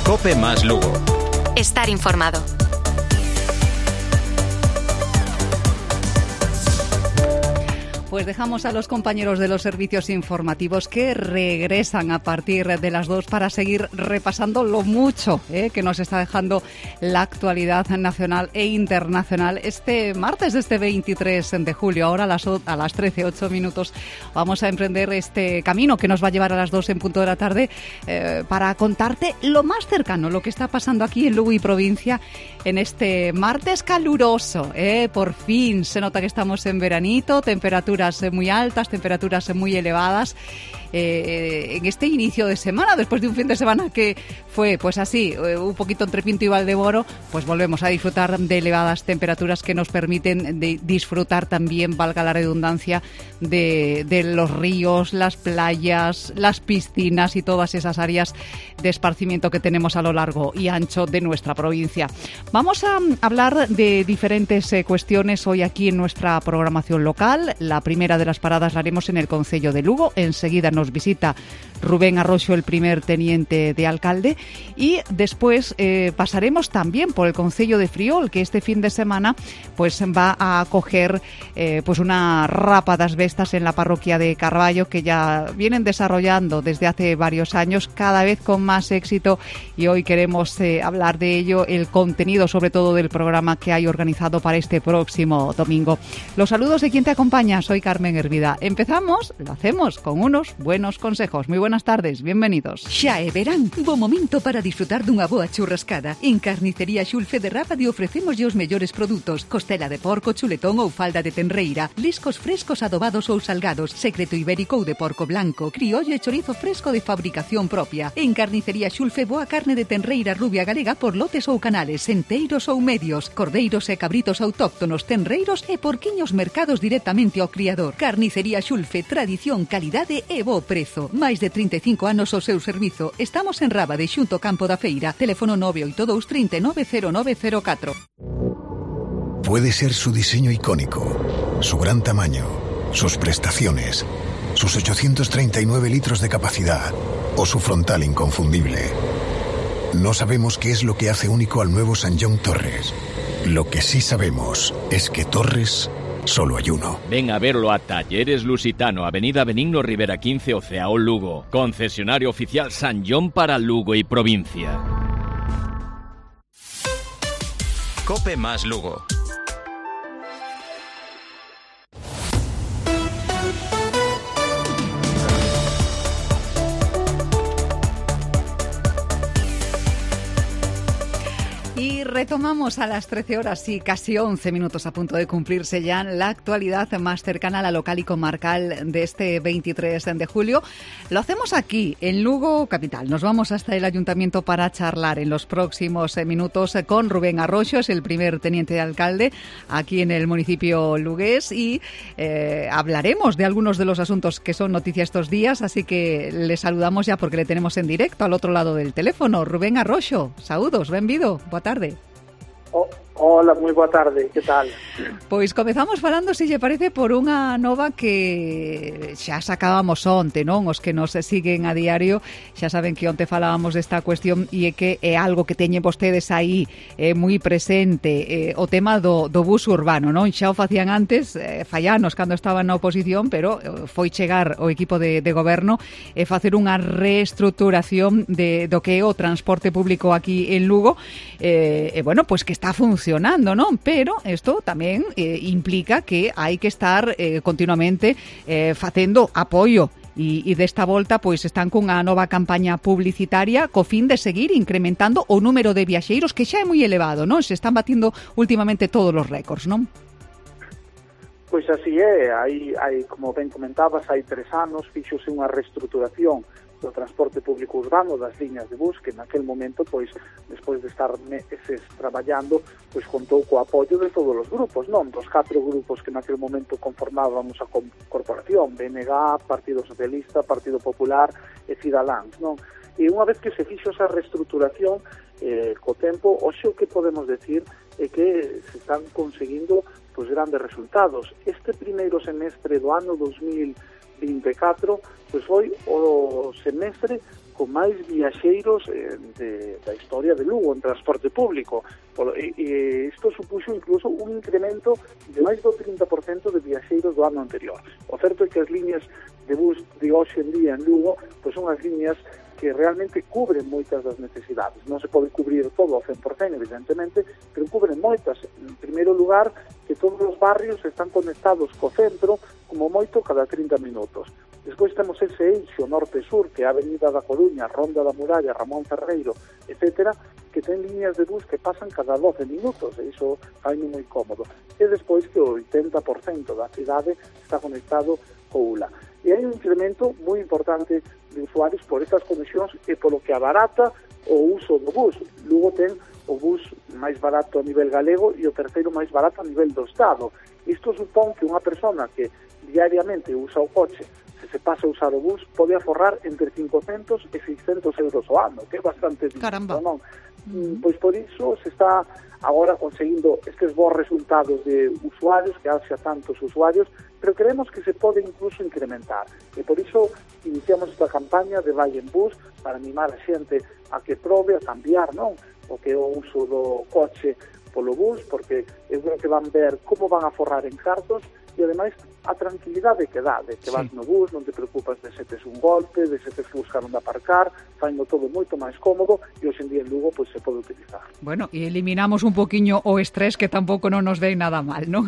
COPE más Lugo. Estar informado. Pues dejamos a los compañeros de los servicios informativos que regresan a partir de las 2 para seguir repasando lo mucho que nos está dejando la actualidad nacional e internacional. Este martes, este 23 de julio, ahora a las 13:08, vamos a emprender este camino que nos va a llevar a las 2 en punto de la tarde para contarte lo más cercano, lo que está pasando aquí en Lugo y provincia en este martes caluroso. Por fin se nota que estamos en veranito, temperaturas muy altas, temperaturas muy elevadas en este inicio de semana, después de un fin de semana que fue pues así, un poquito entre Pinto y Valdemoro, pues volvemos a disfrutar de elevadas temperaturas que nos permiten disfrutar también, valga la redundancia, de los ríos, las playas, las piscinas y todas esas áreas de esparcimiento que tenemos a lo largo y ancho de nuestra provincia. Vamos a hablar de diferentes cuestiones hoy aquí en nuestra programación local. La primera de las paradas la haremos en el concello de Lugo. Enseguida nos visita Rubén Arroxo, el primer teniente de alcalde, y después pasaremos también por el concello de Friol, que este fin de semana pues va a acoger pues una rapa das bestas en la parroquia de Carballo, que ya vienen desarrollando desde hace varios años, cada vez con más éxito, y hoy queremos hablar de ello, el contenido sobre todo del programa que hay organizado para este próximo domingo. Los saludos de quien te acompaña, soy Carmen Hervida. Empezamos, lo hacemos con unos buenos consejos. Muy buenas tardes, bienvenidos. Xa é verán, bo momento para disfrutar dunha boa churrascada. En Carnicería Xulfe de Rábade ofrecemos os mellores produtos: costela de porco, chuletón ou falda de tenreira, liscos frescos adobados ou salgados, secreto ibérico ou de porco blanco, criollo e chorizo fresco de fabricación propia. En Carnicería Xulfe, boa carne de tenreira rubia galega por lotes ou canales, enteiros ou medios, cordeiros e cabritos autóctonos, tenreiros e porquiños mercados directamente ao criador. Carnicería Xulfe, tradición, calidade e bo prezo. Máis de 35 anos ao seu servizo. Estamos en Rábade, xunto ao Campo da Feira. Teléfono 982 390904. Puede ser su diseño icónico, su gran tamaño, sus prestaciones, sus 839 litros de capacidad o su frontal inconfundible. No sabemos qué es lo que hace único al nuevo Sanyong Torres. Lo que sí sabemos es que Torres solo hay uno. Ven a verlo a Talleres Lusitano, Avenida Benigno Rivera 15, Oceao, Lugo. Concesionario oficial Sanyong para Lugo y provincia. COPE más Lugo. Y retomamos a las 13 horas y casi 11 minutos a punto de cumplirse ya la actualidad más cercana a la local y comarcal de este 23 de julio. Lo hacemos aquí, en Lugo Capital. Nos vamos hasta el ayuntamiento para charlar en los próximos minutos con Rubén Arroxo, es el primer teniente de alcalde aquí en el municipio lugués, y hablaremos de algunos de los asuntos que son noticia estos días, así que le saludamos ya porque le tenemos en directo al otro lado del teléfono. Rubén Arroxo, saúdos, benvido, boa tarde. Hola, moi boa tarde, que tal? Pois comezamos falando, se lle parece, por unha nova que xa sacábamos onte, non? Os que nos siguen a diario xa saben que onte falábamos desta cuestión e é que é algo que teñen vostedes aí moi presente, o tema do bus urbano, non? Xa o facían antes, fallanos cando estaban na oposición, pero foi chegar o equipo de goberno e facer unha reestruturación do que é o transporte público aquí en Lugo, e bueno, pois que está funcionando, non? Pero isto tamén implica que hai que estar continuamente facendo apoio. E desta volta pois están cunha nova campaña publicitaria co fin de seguir incrementando o número de viaxeiros, que xa é moi elevado, non? Se están batindo últimamente todos os récords, non? Pois así é, hai como ben comentabas, hai 3 anos fíxose unha reestruturación do transporte público urbano, das liñas de bus, que naquel momento, pois, despois de estar meses traballando, pois contou co apoio de todos os grupos, non? Dos 4 grupos que naquel momento conformábamos a corporación, BNG, Partido Socialista, Partido Popular e Cidadáns, non? E unha vez que se fixo esa reestruturación, co tempo, hoxe o que podemos decir é que se están conseguindo pois grandes resultados. Este primeiro semestre do ano 2024 pois foi o semestre con máis viaxeiros da historia de Lugo en transporte público. E isto supuxo incluso un incremento de máis do 30% de viaxeiros do ano anterior. O certo é que as líneas de bus de hoxe en día en Lugo pois son as líneas que realmente cubren moitas das necesidades. Non se pode cubrir todo ao 100%, evidentemente, pero cubren moitas. En primeiro lugar, que todos os barrios están conectados co centro como moito cada 30 minutos. Despois temos ese eixo norte-sur, que é a Avenida da Coruña, Ronda da Muralla, Ramón Ferreiro, etc., que ten líneas de bus que pasan cada 12 minutos, e iso fai moi cómodo. E despois que o 80% da cidade está conectado co ULA. E hai un incremento moi importante de usuarios por estas conexións e polo que abarata o uso do bus. Lugo ten o bus máis barato a nivel galego e o terceiro máis barato a nivel do Estado. Isto supón que unha persona que diariamente usa o coche, se pasa a usar o bus, pode aforrar entre 500 e 600 euros ao ano, que é bastante difícil, non? Pois por iso se está agora conseguindo estes bons resultados de usuarios, que haxa tantos usuarios, pero creemos que se pode incluso incrementar. E por iso iniciamos esta campaña de Vai en Bus para animar a xente a que probe, a cambiar, non? O que é o uso do coche polo bus, porque é que van ver como van a forrar en cartos e ademais a tranquilidade que dá, de que vas no bus, non te preocupas de se tes un golpe, de se tes que buscar onde aparcar, faino todo moito máis cómodo e hoxe en día en Lugo pois se pode utilizar. Bueno, e eliminamos un poquinho o estrés que tampouco non nos ven nada mal, ¿no?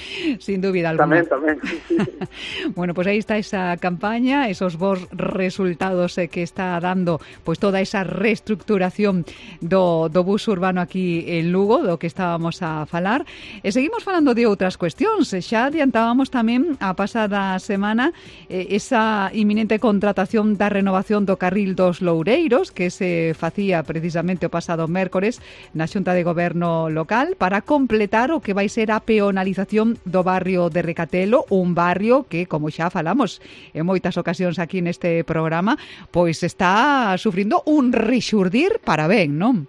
Sin dúbida alguna. Tamén, sí. Bueno, pues aí está esa campaña, esos bons resultados que está dando pois toda esa reestructuración do bus urbano aquí en Lugo, do que estábamos a falar. E seguimos falando de outras cuestións. Xa adiantábamos tamén a pasada semana esa inminente contratación da renovación do carril dos Loureiros que se facía precisamente o pasado mércores na Xunta de Goberno local para completar o que vai ser a peonalización do barrio de Recatelo, un barrio que, como xa falamos en moitas ocasións aquí neste programa, pois está sufrindo un rexurdir para ben, non?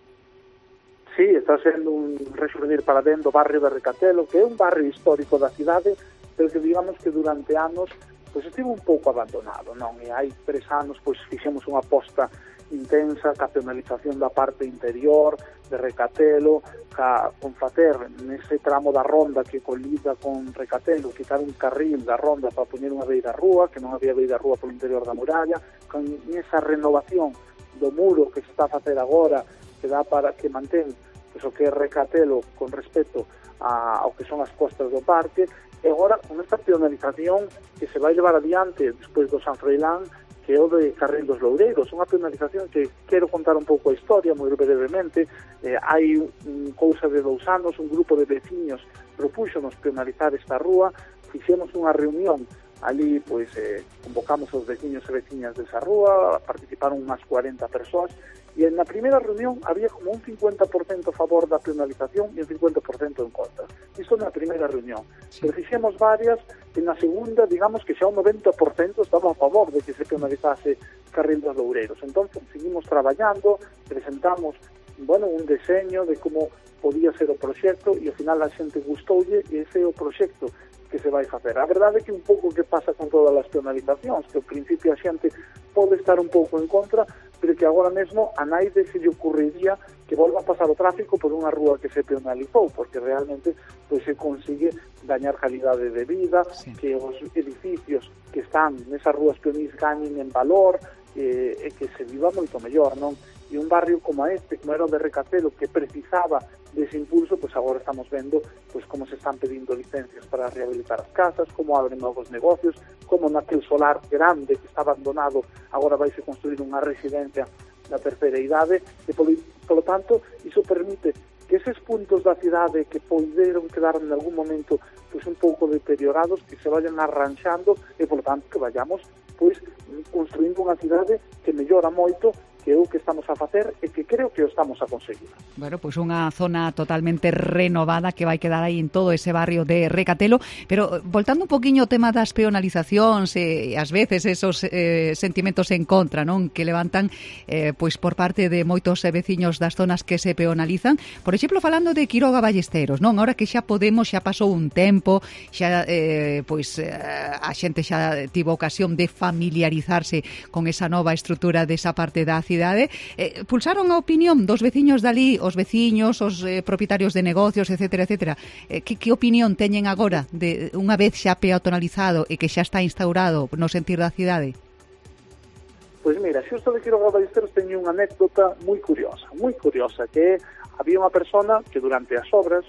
Sí, está sendo un rexurdir para ben do barrio de Recatelo, que é un barrio histórico da cidade, pero que digamos que durante anos pois estivo un pouco abandonado, non? E hai 3 anos pois fixemos unha aposta intensa ca penalización da parte interior de Recatelo, con facer nese tramo da ronda que colida con Recatelo, quitar un carril da ronda para poñer unha beirarrúa, que non había beirarrúa polo interior da muralla, con esa renovación do muro que se está a facer agora, que dá para que mantén pois, o que é Recatelo con respecto ao que son as costas do parque, e agora con esta penalización que se vai levar adiante despois do San Froilán, que é o de Carril dos Loureiros, unha penalización que quero contar un pouco a historia moi brevemente. Hai cousa de 2 anos un grupo de veciños propúxonos penalizar esta rúa, fixemos unha reunión ali, pois convocamos os veciños e veciñas desa rúa, participaron unhas 40 persoas, e na primeira reunión había como un 50% a favor da penalización e un 50% en contra. Isto na primeira reunión. Sí. Pero fixemos varias, e na segunda, digamos que xa un 90% estaba a favor de que se penalizase Carril dos Loureiros. Entón, seguimos traballando, presentamos un deseño de como podía ser o proxecto, e ao final a xente gustoulle, e ese é o proxecto que se vai facer. A verdade é que un pouco que pasa con todas as penalizacións, que ao principio a xente pode estar un pouco en contra, pero que agora mesmo a naide se lle ocurriría que volva a pasar o tráfico por unha rúa que se penalizou, porque realmente pois se consigue dañar calidade de vida, sí, que os edificios que están nesas rúas peonís gañen en valor, e que se viva moito mellor, non? E un barrio como este, como era o de Recatelo, que precisaba dese impulso, pois agora estamos vendo pois como se están pedindo licencias para rehabilitar as casas, como abren novos negocios, como naquel solar grande que está abandonado, agora vaise construir unha residencia da terceira idade, e polo tanto, iso permite que eses puntos da cidade que poderon quedar en algún momento pois un pouco deteriorados, que se vayan arranxando, e polo tanto que vayamos pois construindo unha cidade que mellora moito que é o que estamos a facer e que creo que o estamos a conseguir. Bueno, pues unha zona totalmente renovada que vai quedar aí en todo ese barrio de Recatelo, pero voltando un poquinho ao tema das peonalizacións e ás veces esos sentimentos en contra, non, que levantan pois por parte de moitos veciños das zonas que se peonalizan, por exemplo, falando de Quiroga Ballesteros, non, ahora que xa podemos, xa pasou un tempo, xa a xente xa tivo ocasión de familiarizarse con esa nova estrutura desa parte da cidade, pulsaron a opinión dos veciños dali, os veciños, os propietarios de negocios, etcétera, etcétera. Que opinión teñen agora de unha vez xa peatonalizado e que xa está instaurado no sentir da cidade? Pois mira, xusto de Quiroga Ballesteros teño unha anécdota moi curiosa, que había unha persona que durante as obras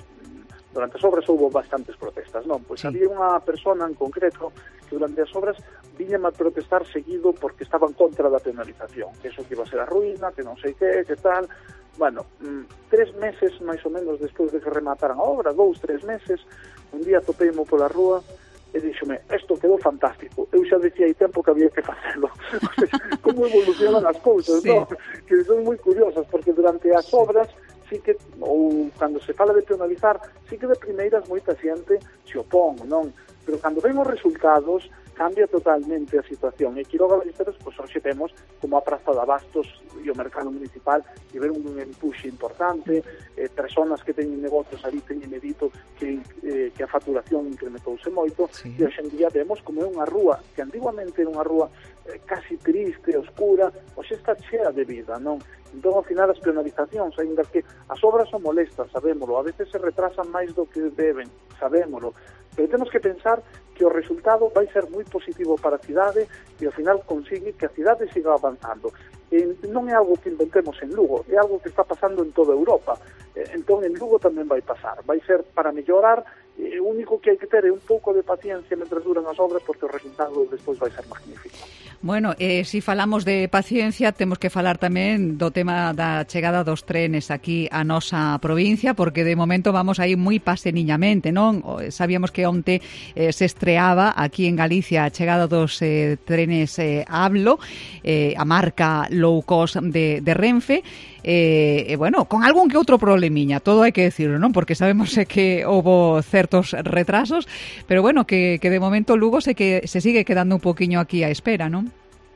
houve bastantes protestas, non? Pois sí. Había unha persona en concreto que durante as obras viña a protestar seguido porque estaba en contra da penalización, que eso que iba a ser a ruína, que non sei que tal. Bueno, 3 meses máis ou menos despois de que remataran a obra, 2-3 meses, un día topeimo pola rúa e díxome, isto quedou fantástico, eu xa dicía hai tempo que había que facelo. Como evolucionan as cousas, sí. Non? Que son moi curiosas, porque durante as obras sí que, ou cando se fala de penalizar, sí que de primeiras moita xente se opón, non? Pero cando ven os resultados, cambia totalmente a situación. E Quiroga Ballesteros, pois hoxe temos como a Praza de Abastos e o mercado municipal que ver un empuxe importante, personas que teñen negocios ali teñen dito que a facturación incrementouse moito, sí. E hoxe en día vemos como é unha rúa que antiguamente era unha rúa casi triste, oscura, hoxe está chea de vida, non? Entón, ao final, as penalizacións, ainda que as obras son molestas, sabémolo, a veces se retrasan máis do que deben, sabémolo, pero temos que pensar que o resultado vai ser moi positivo para a cidade e ao final consigue que a cidade siga avanzando. E non é algo que inventemos en Lugo, é algo que está pasando en toda Europa. Entón, en Lugo tamén vai pasar. Vai ser para mellorar, o único que hai que ter é un pouco de paciencia mentre duran as obras, porque o resultado despois vai ser magnífico. Bueno, si falamos de paciencia, temos que falar tamén do tema da chegada dos trenes aquí a nosa provincia, porque de momento vamos aí moi paseniñamente, non? Sabíamos que onte se estreaba aquí en Galicia a chegada dos trenes Hablo, a marca low cost de Renfe, bueno, con algún que outro problemiña, todo hai que decirlo, non? Porque sabemos que houbo certos retrasos, pero bueno, que de momento Lugo se sigue quedando un poquinho aquí á espera, non?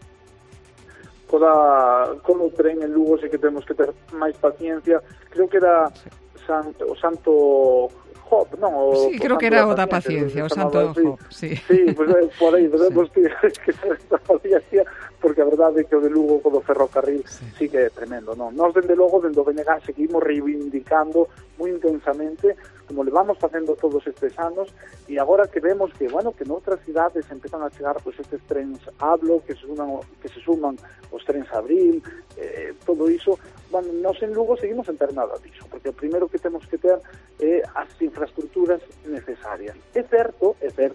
Con o tren en Lugo sí que temos que ter máis paciencia. Creo que era o Santo Job, non? Sí, creo que era o da paciencia, o Santo Job, sí. Sí, pues por aí debemos que ter esta paciencia, porque a verdade é que o de Lugo co do ferrocarril sí que é tremendo, non? Nós, dende logo, dende o BNG, seguimos reivindicando moi intensamente, como levamos facendo todos estes anos, e agora que vemos que, bueno, que noutras cidades empezan a chegar pues, estes trens Hablo, que se suman os trens Abril, todo iso, bueno, nós en Lugo seguimos en ter nada diso, porque o primeiro que temos que ter é as infraestructuras necesarias. É certo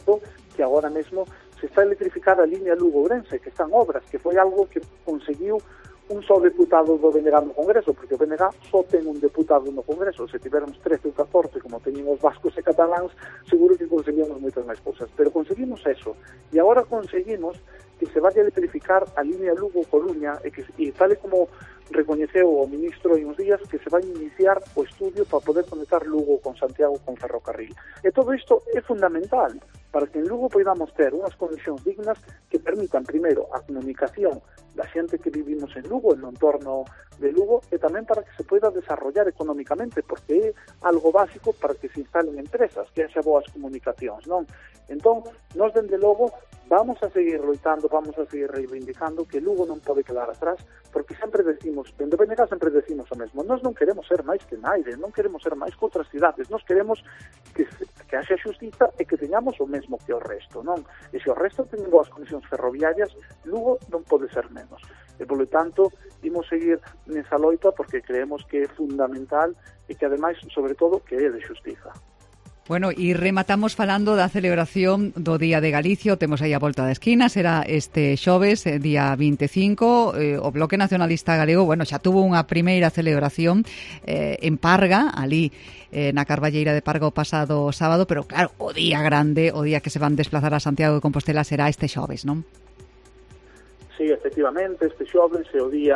que agora mesmo se está a electrificar a liña Lugo-Ourense, que están obras, que foi algo que conseguiu un só deputado do BNG no Congreso, porque o BNG só ten un deputado no Congreso. Se tiveramos 13 ou 14, como teñen os vascos e cataláns, seguro que conseguimos moitas máis cousas. Pero conseguimos eso. E agora conseguimos que se vaya a electrificar a liña Lugo-Coruña e tal como recoñeceu o ministro en uns días, que se vai iniciar o estudio para poder conectar Lugo con Santiago con ferrocarril. E todo isto é fundamental para que en Lugo podamos ter unhas condicións dignas que permitan, primeiro, a comunicación da xente que vivimos en Lugo, no entorno de Lugo, e tamén para que se poida desarrollar económicamente, porque é algo básico para que se instalen empresas, que haxa boas comunicacións, non? Entón, nós, dende logo, vamos a seguir loitando, vamos a seguir reivindicando que Lugo non pode quedar atrás, porque sempre decimos, dende BNG sempre decimos o mesmo, nós non queremos ser máis que Naire, non queremos ser máis que outras cidades, nós queremos que haxa xustiza e que teñamos o mesmo que o resto, non? E se o resto teñen boas condicións ferroviarias, Lugo non pode ser menos. E, polo tanto, imos seguir nesa loita porque creemos que é fundamental e que, ademais, sobre todo, que é de xustiza. Bueno, e rematamos falando da celebración do Día de Galicia, o temos aí a volta da esquina, será este xoves, día 25, o Bloque Nacionalista Galego, bueno, xa tuvo unha primeira celebración en Parga, ali na Carballeira de Parga o pasado sábado, pero claro, o día grande, o día que se van desplazar a Santiago de Compostela será este xoves, non? Sí, efectivamente, este xoves é o día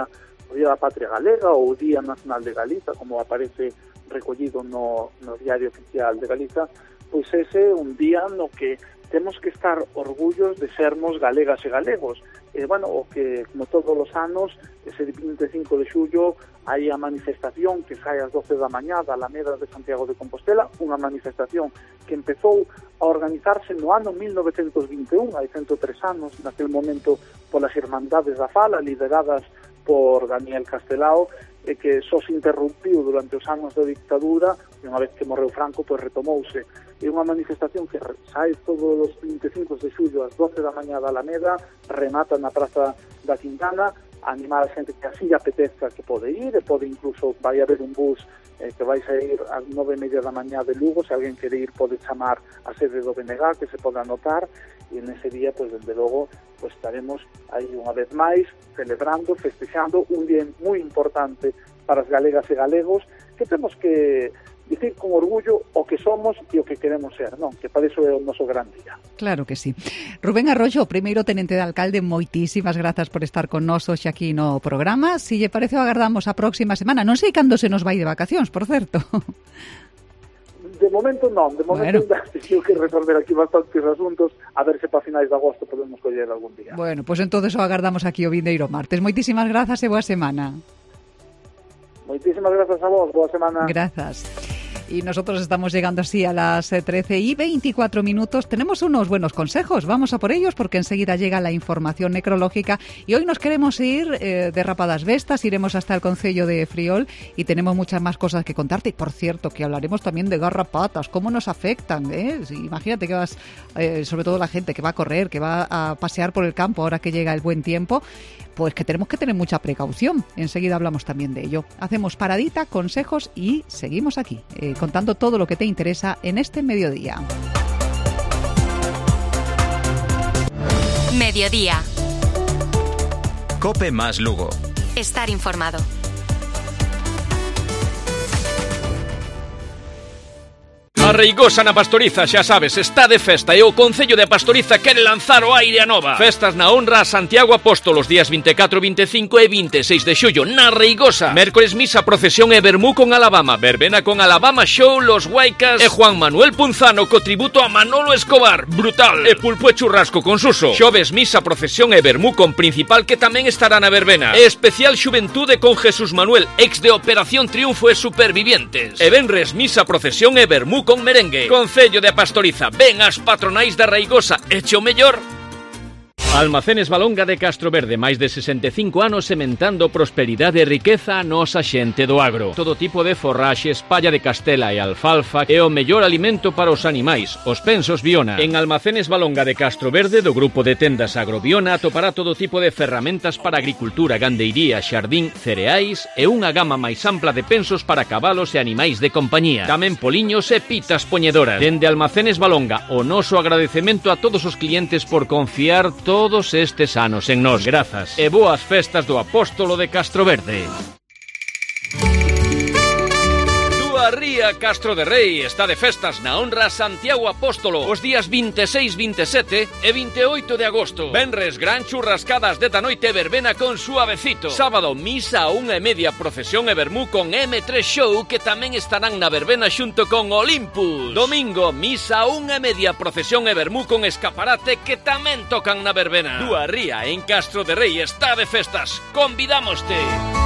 o Día da Patria Galega ou o Día Nacional de Galiza, como aparece recollido no Diario Oficial de Galiza, pois ese é un día no que temos que estar orgullos de sermos galegas e galegos. O que, como todos os anos, ese 25 de xullo hai a manifestación que sai ás 12 da mañá da Alameda de Santiago de Compostela, unha manifestación que empezou a organizarse no ano 1921, hai 103 anos, naquel momento polas Irmandades da Fala, lideradas por Daniel Castelao, e que só se interrumpiu durante os anos da dictadura, e unha vez que morreu Franco, pois retomouse. É unha manifestación que sai todos os 25 de xullo ás 12 da mañá da Alameda, remata na Praza da Quintana, animar a xente que así apetezca que pode ir, e pode incluso, vai haber un bus que vai sair ás 9:30 da mañá de Lugo, se alguén quere ir pode chamar a sede do BNG, que se pode anotar, e nese día, pois, desde logo, pois estaremos aí unha vez máis celebrando, festexando un día moi importante para as galegas e galegos, que temos que dicir con orgullo o que somos e o que queremos ser, non? Que para iso é o noso gran día. Claro que sí. Rubén Arroyo, primeiro tenente de alcalde, moitísimas grazas por estar con nós hoxe aquí no programa. Si lle parece, o agardamos a próxima semana. Non sei cando se nos vai de vacacións, por certo. De momento non, de momento ainda teño que resolver aquí bastantes asuntos, a ver se para finais de agosto podemos coller algún día. Bueno, pois entonces o agardamos aquí o vindeiro martes. Moitísimas grazas e boa semana. Moitísimas grazas a vos, boa semana. Grazas. Y nosotros estamos llegando así a las 13:24. Tenemos unos buenos consejos, vamos a por ellos porque enseguida llega la información necrológica y hoy nos queremos ir de Rapadas Vestas, iremos hasta el concello de Friol y tenemos muchas más cosas que contarte. Y por cierto, que hablaremos también de garrapatas, cómo nos afectan, ¿eh? Imagínate que vas, sobre todo la gente que va a correr, que va a pasear por el campo ahora que llega el buen tiempo, pues que tenemos que tener mucha precaución. Enseguida hablamos también de ello. Hacemos paradita, consejos y seguimos aquí, contando todo lo que te interesa en este mediodía. Mediodía. COPE más Lugo. Estar informado. A Reigosa na Pastoriza, xa sabes, está de festa e o Concello de Pastoriza quere lanzar o aire a nova. Festas na honra a Santiago Apóstolo os días 24, 25 e 26 de xullo na Reigosa. Mércores misa, procesión e vermú con Alabama, verbena con Alabama Show, Los Guaicas e Juan Manuel Punzano co tributo a Manolo Escobar, brutal, e pulpo e churrasco con Suso. Xoves misa, procesión e vermú con Principal que tamén estará na verbena. E especial xuventude con Jesús Manuel, ex de Operación Triunfo e Supervivientes. E venres misa, procesión e vermú con merengue. Concello de Pastoriza, ven as patronais da Reigosa, eche o mellor. Almacenes Valonga de Castro Verde, máis de 65 anos sementando prosperidade e riqueza a nosa xente do agro. Todo tipo de forraxes, palla de castela e alfalfa e o mellor alimento para os animais, os pensos Biona. En Almacenes Valonga de Castro Verde, do grupo de tendas Agrobiona, atopará todo tipo de ferramentas para agricultura, gandeiría, xardín, cereais e unha gama máis ampla de pensos para cabalos e animais de compañía. Tamén poliños e pitas poñedoras. Dende Almacenes Valonga, o noso agradecemento a todos os clientes por confiar todos estes anos en nós. Grazas e boas festas do Apóstolo de Castro Verde. Ría Castro de Rei está de festas na honra a Santiago Apóstolo os días 26, 27 e 28 de agosto. Venres, gran churrascadas de noite, verbena con Suavecito. Sábado, misa a 1:30, procesión e vermú con M3 Show que tamén estarán na verbena xunto con Olympus. Domingo, misa a 1:30, procesión e vermú con Escaparate que tamén tocan na verbena. Dúa Ría en Castro de Rei está de festas. Convidámoste.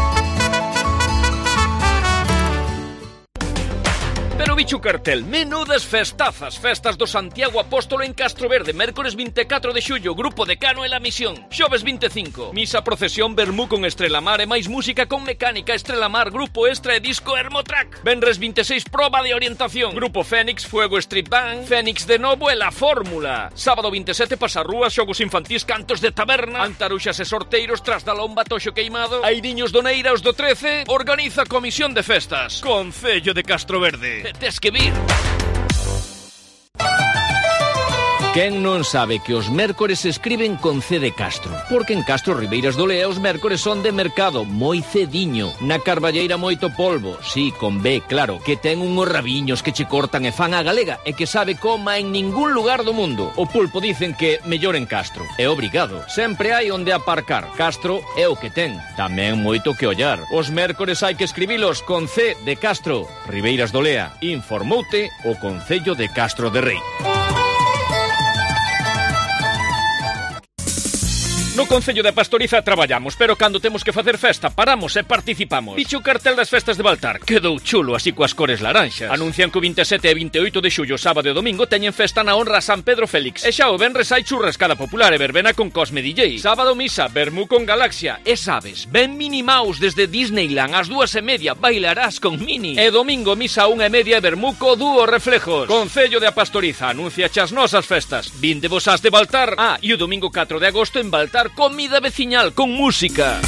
Pero bicho cartel, menudas festazas, festas do Santiago Apóstolo en Castro Verde, mércores 24 de xullo, grupo de Cano e La Misión. Xoves 25, misa, procesión, vermú con Estrelamar e máis música con Mecánica, Estrelamar, Grupo Extra e Disco Hermotrack. Venres 26, proba de orientación, Grupo Fénix, Fuego Street Band, Fénix de novo e La Fórmula. Sábado 27, pasarrúas, xogos infantís, cantos de taberna, antaruxas e sorteiros, tras da lomba, toxo queimado, airiños do Neira os do 13, organiza Comisión de Festas, Concello de Castro Verde. Tes que vir. Quen non sabe que os mércores se escriben con C de Castro? Porque en Castro Ribeiras do Lea os mércores son de mercado, moi cediño. Na Carballeira moito polvo, sí, con B, claro, que ten unhos rabiños que che cortan e fan a galega e que sabe coma en ningún lugar do mundo. O pulpo dicen que mellor en Castro. É obrigado. Sempre hai onde aparcar. Castro é o que ten. Tamén moito que ollar. Os mércores hai que escribilos con C de Castro. Ribeiras do Lea. Informoute o Concello de Castro de Rei. No Concello de Pastoriza traballamos, pero cando temos que facer festa, paramos e participamos. Dicho o cartel das festas de Baltar, quedou chulo así coas cores laranxas. Anuncian que o 27 e 28 de xullo, sábado e domingo, teñen festa na honra a San Pedro Félix. E xa o venres hai churrascada popular e verbena con Cosme DJ. Sábado misa, vermú con Galaxia. E sabes, ven Minnie Mouse desde Disneyland ás 2:30, bailarás con Minnie. E domingo misa 1:30 e vermú co dúo Reflejos. Concello de Pastoriza anuncia chas nosas festas. Vinde vos as de Baltar. E o domingo 4 de agosto en Baltar comida veciñal con música.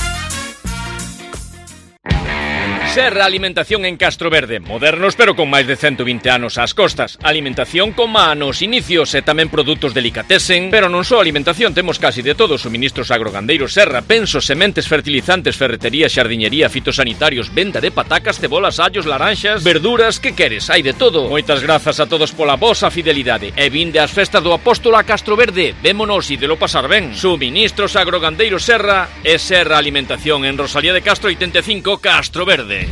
Serra Alimentación en Castro Verde. Modernos pero con máis de 120 anos ás costas. Alimentación con manos inicios e tamén produtos delicatessen. Pero non só alimentación, temos casi de todo. Suministros agrogandeiros Serra, pensos, sementes, fertilizantes, ferretería, xardiñería, fitosanitarios, venda de patacas, cebolas, allos, laranxas, verduras, que queres? Hai de todo. Moitas grazas a todos pola vosa fidelidade. E vinde ás festas do Apóstolo a Castro Verde. Vémonos e delo pasar ben. Suministros agrogandeiros Serra e Serra Alimentación en Rosalía de Castro 85, Castro Verde.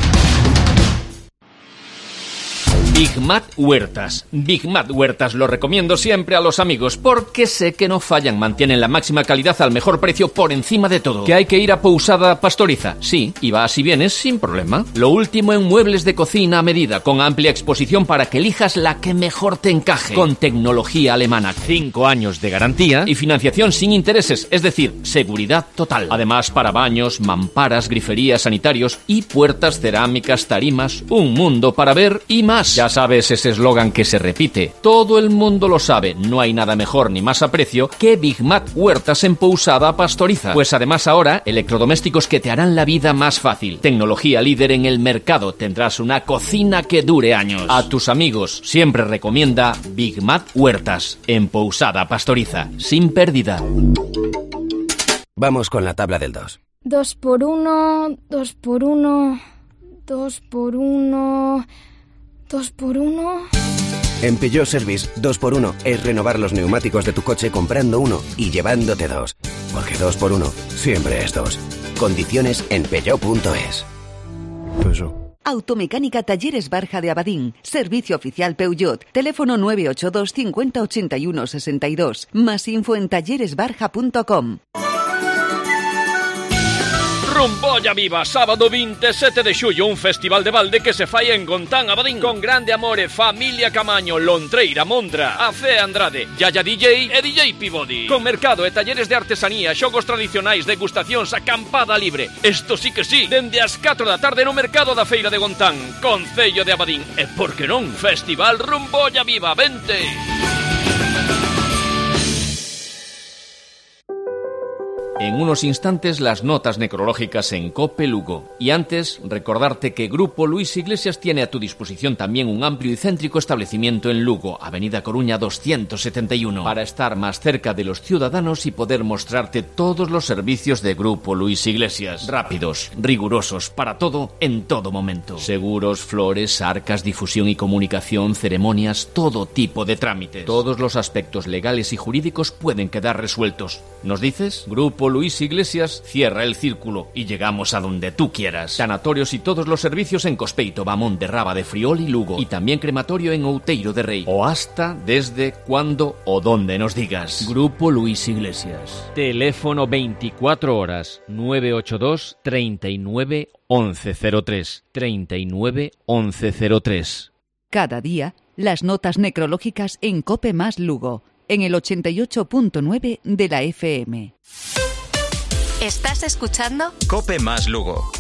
Big Mat Huertas. Big Mat Huertas lo recomiendo siempre a los amigos porque sé que no fallan, mantienen la máxima calidad al mejor precio por encima de todo. ¿Que hay que ir a Pousada Pastoriza? Sí, y vas y vienes sin problema. Lo último en muebles de cocina a medida, con amplia exposición para que elijas la que mejor te encaje. Con tecnología alemana, 5 años de garantía y financiación sin intereses, es decir, seguridad total. Además, para baños, mamparas, griferías, sanitarios y puertas cerámicas, tarimas, un mundo para ver y más. Ya sabes ese eslogan que se repite. Todo el mundo lo sabe. No hay nada mejor ni más a precio que Big Mat Huertas en Pousada Pastoriza. Pues además ahora, electrodomésticos que te harán la vida más fácil. Tecnología líder en el mercado. Tendrás una cocina que dure años. A tus amigos siempre recomienda Big Mat Huertas en Pousada Pastoriza. Sin pérdida. Vamos con la tabla del 2. 2 por 1, 2 por 1, 2 por 1... 2 por 1. En Peugeot Service, 2x1 es renovar los neumáticos de tu coche comprando uno y llevándote 2. Porque 2x1 siempre es 2. Condiciones en peugeot.es. Peugeot. Automecánica Talleres Barja de Abadín. Servicio oficial Peugeot. Teléfono 982 50 81 62. Más info en talleresbarja.com. Rumbolla Viva, sábado 27 de xullo, un festival de balde que se fai en Gontán, Abadín, con grande amore, familia Camaño, Lontreira, Mondra, Afe Andrade, Yaya DJ e DJ Pibodi. Con mercado e talleres de artesanía, xogos tradicionais, degustacións, acampada libre. Esto sí que sí, dende as 4 da tarde no mercado da feira de Gontán, Concello de Abadín. E por que non, Festival Rumbolla Viva, vente! En unos instantes las notas necrológicas en COPE Lugo. Y antes, recordarte que Grupo Luis Iglesias tiene a tu disposición también un amplio y céntrico establecimiento en Lugo, Avenida Coruña 271, para estar más cerca de los ciudadanos y poder mostrarte todos los servicios de Grupo Luis Iglesias. Rápidos, rigurosos, para todo, en todo momento. Seguros, flores, arcas, difusión y comunicación, ceremonias, todo tipo de trámites. Todos los aspectos legales y jurídicos pueden quedar resueltos. ¿Nos dices? Grupo Luis Iglesias cierra el círculo y llegamos a donde tú quieras. Sanatorios y todos los servicios en Cospeito, Bamón de Raba de Friol y Lugo. Y también crematorio en Outeiro de Rei. O hasta, desde, cuando o donde nos digas. Grupo Luis Iglesias. Teléfono 24 horas 982 39 1103. 39 1103. Cada día, las notas necrológicas en COPE más Lugo, en el 88.9 de la FM. ¿Estás escuchando? COPE más Lugo.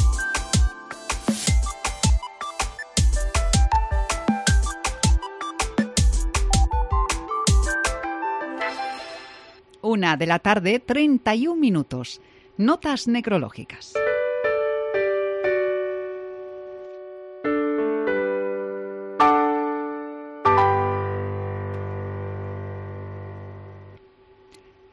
Una de la tarde, 31 minutos. Notas necrológicas.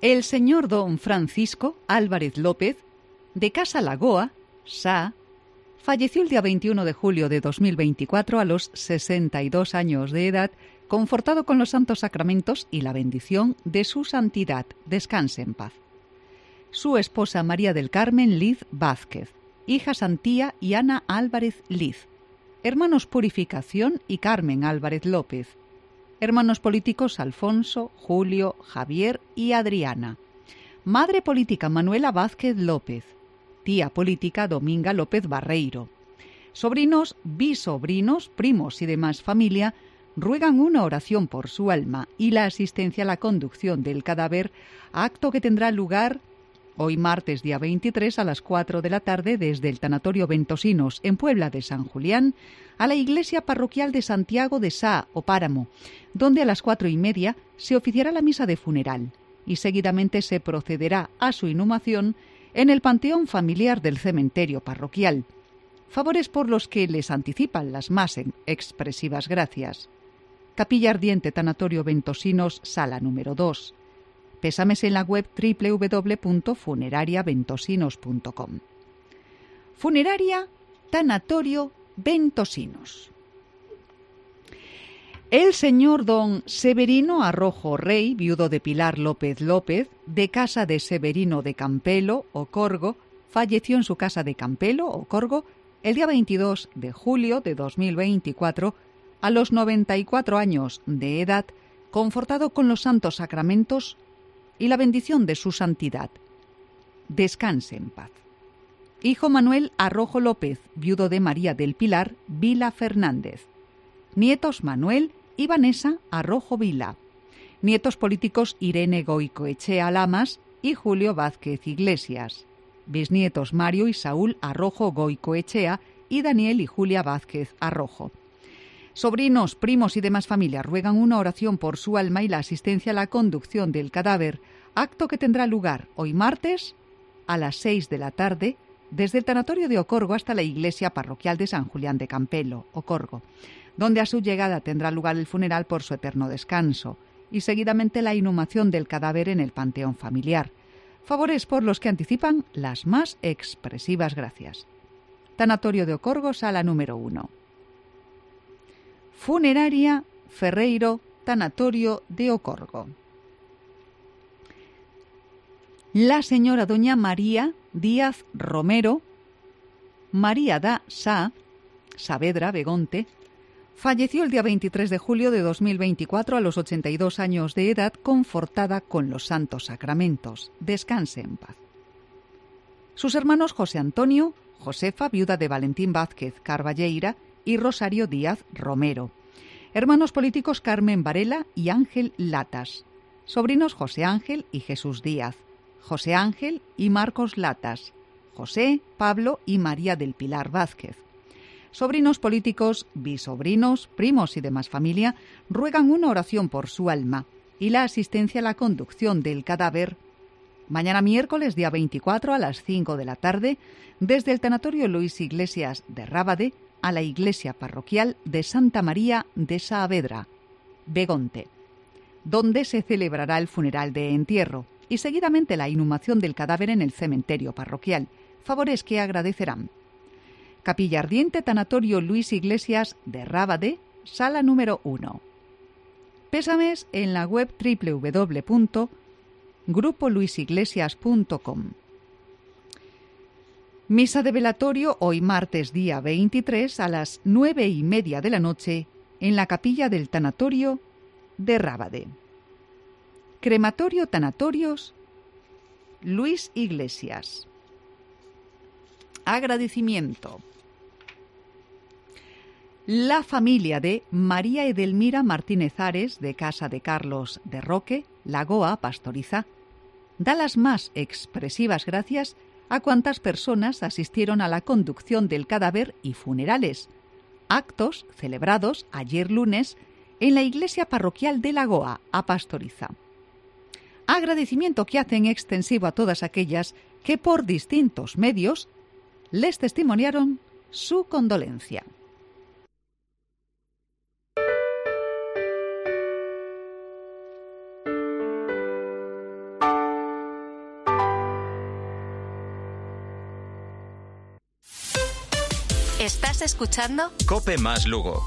El señor don Francisco Álvarez López, de Casa Lagoa, Sá, falleció el día 21 de julio de 2024 a los 62 años de edad, confortado con los santos sacramentos y la bendición de su santidad. Descanse en paz. Su esposa María del Carmen Liz Vázquez, hija Santía y Ana Álvarez Liz, hermanos Purificación y Carmen Álvarez López, hermanos políticos Alfonso, Julio, Javier y Adriana, madre política Manuela Vázquez López, tía política Dominga López Barreiro, sobrinos, bisobrinos, primos y demás familia ruegan una oración por su alma y la asistencia a la conducción del cadáver, acto que tendrá lugar hoy martes día 23 a las 4 de la tarde desde el Tanatorio Ventosinos en Puebla de San Julián a la Iglesia Parroquial de Santiago de Sá o Páramo, donde a las 4:30 se oficiará la misa de funeral y seguidamente se procederá a su inhumación en el panteón familiar del cementerio parroquial. Favores por los que les anticipan las más expresivas gracias. Capilla Ardiente Tanatorio Ventosinos, sala número 2. Pésames en la web www.funerariaventosinos.com. Funeraria Tanatorio Ventosinos. El señor don Severino Arrojo Rey, viudo de Pilar López López, de Casa de Severino de Campelo, Ocorgo, falleció en su casa de Campelo, Ocorgo, el día 22 de julio de 2024, a los 94 años de edad, confortado con los santos sacramentos y la bendición de su santidad. Descanse en paz. Hijo Manuel Arrojo López, viudo de María del Pilar Vila Fernández. Nietos Manuel y Vanessa Arrojo Vila. Nietos políticos Irene Goicoechea Lamas y Julio Vázquez Iglesias. Bisnietos Mario y Saúl Arrojo Goicoechea y Daniel y Julia Vázquez Arrojo. Sobrinos, primos y demás familia ruegan una oración por su alma y la asistencia a la conducción del cadáver, acto que tendrá lugar hoy martes a las 6 de la tarde desde el Tanatorio de Ocorgo hasta la Iglesia Parroquial de San Julián de Campelo, Ocorgo, donde a su llegada tendrá lugar el funeral por su eterno descanso y seguidamente la inhumación del cadáver en el panteón familiar. Favores por los que anticipan las más expresivas gracias. Tanatorio de Ocorgo, sala número 1. Funeraria Ferreiro Tanatorio de Ocorgo. La señora doña María Díaz Romero, María da Sá, Saavedra, Begonte, falleció el día 23 de julio de 2024 a los 82 años de edad, confortada con los santos sacramentos. Descanse en paz. Sus hermanos José Antonio, Josefa, viuda de Valentín Vázquez Carballeira, y Rosario Díaz Romero. Hermanos políticos Carmen Varela y Ángel Latas. Sobrinos José Ángel y Jesús Díaz. José Ángel y Marcos Latas. José, Pablo y María del Pilar Vázquez. Sobrinos políticos, bisobrinos, primos y demás familia ruegan una oración por su alma y la asistencia a la conducción del cadáver mañana miércoles día 24 a las 5 de la tarde desde el Tanatorio Luis Iglesias de Rábade a la Iglesia Parroquial de Santa María de Saavedra, Begonte, donde se celebrará el funeral de entierro y seguidamente la inhumación del cadáver en el cementerio parroquial, favores que agradecerán. Capilla Ardiente Tanatorio Luis Iglesias de Rábade, sala número 1. Pésames en la web www.grupoluisiglesias.com. Misa de velatorio hoy martes día 23 a las 9:30 de la noche en la capilla del Tanatorio de Rábade. Crematorio Tanatorios Luis Iglesias. Agradecimiento. La familia de María Edelmira Martínez Ares, de Casa de Carlos de Roque, Lagoa, Pastoriza, da las más expresivas gracias a cuantas personas asistieron a la conducción del cadáver y funerales, actos celebrados ayer lunes en la iglesia parroquial de Lagoa, a Pastoriza. Agradecimiento que hacen extensivo a todas aquellas que por distintos medios les testimoniaron su condolencia. Estás escuchando Cope más Lugo.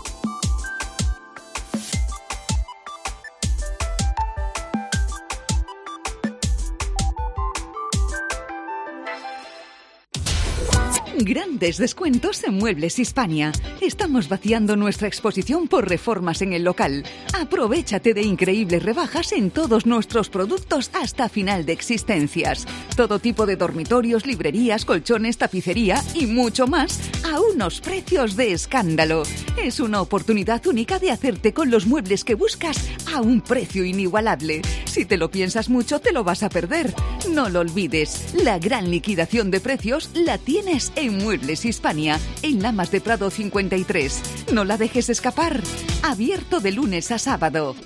Grandes descuentos en Muebles Hispania. Estamos vaciando nuestra exposición por reformas en el local. Aprovéchate de increíbles rebajas en todos nuestros productos hasta final de existencias. Todo tipo de dormitorios, librerías, colchones, tapicería y mucho más a unos precios de escándalo. Es una oportunidad única de hacerte con los muebles que buscas a un precio inigualable. Si te lo piensas mucho, te lo vas a perder. No lo olvides, la gran liquidación de precios la tienes en Muebles Hispania, en Lamas de Prado 53. No la dejes escapar. Abierto de lunes a sábado.